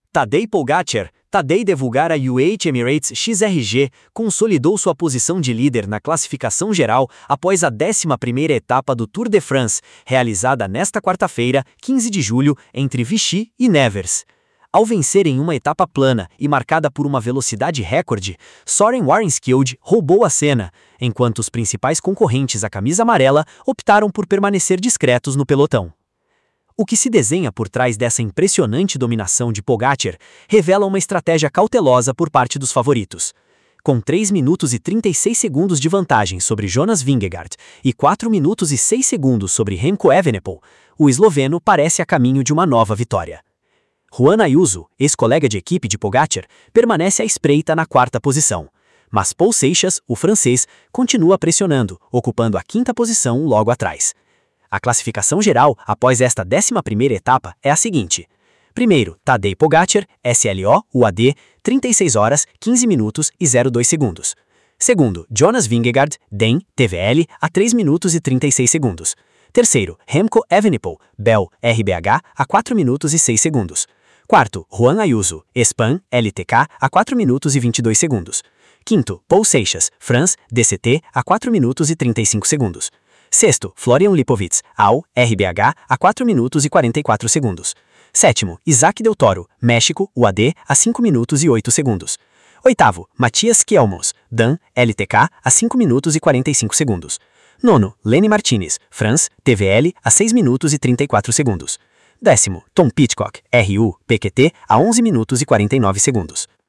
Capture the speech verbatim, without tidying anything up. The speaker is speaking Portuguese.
Tadej Pogačar, Tadej da Vulgara U A E Emirates X R G, consolidou sua posição de líder na classificação geral após a décima primeira etapa do Tour de France, realizada nesta quarta-feira, quinze de julho, entre Vichy e Nevers. Ao vencer em uma etapa plana e marcada por uma velocidade recorde, Søren Warneskjold roubou a cena, enquanto os principais concorrentes à camisa amarela optaram por permanecer discretos no pelotão. O que se desenha por trás dessa impressionante dominação de Pogačar revela uma estratégia cautelosa por parte dos favoritos. Com três minutos e trinta e seis segundos de vantagem sobre Jonas Vingegaard e quatro minutos e seis segundos sobre Remco Evenepoel, o esloveno parece a caminho de uma nova vitória. Juan Ayuso, ex-colega de equipe de Pogačar, permanece à espreita na quarta posição, mas Paul Seixas, o francês, continua pressionando, ocupando a quinta posição logo atrás. A classificação geral, após esta décima primeira etapa, é a seguinte. Primeiro, Tadej Pogačar, S L O, U A D, trinta e seis horas, quinze minutos e zero dois segundos. Segundo, Jonas Vingegaard, D E M, T V L, a três minutos e trinta e seis segundos. Terceiro, Remco Evenepoel, B E L, R B H, a quatro minutos e seis segundos. Quarto, Juan Ayuso, S P A N, L T K, a quatro minutos e vinte e dois segundos. Quinto, Paul Seixas, France, D C T, a quatro minutos e trinta e cinco segundos. Sexto, Florian Lipovitz, A U, R B H, a quatro minutos e quarenta e quatro segundos. Sétimo, Isaac Del Toro, México, U A D, a cinco minutos e oito segundos. Oitavo, Matias Kielmos, D A N, L T K, a cinco minutos e quarenta e cinco segundos. Nono, Lenny Martinez, France, T V L, a seis minutos e trinta e quatro segundos. Décimo, Tom Pidcock, R U, P Q T, a onze minutos e quarenta e nove segundos.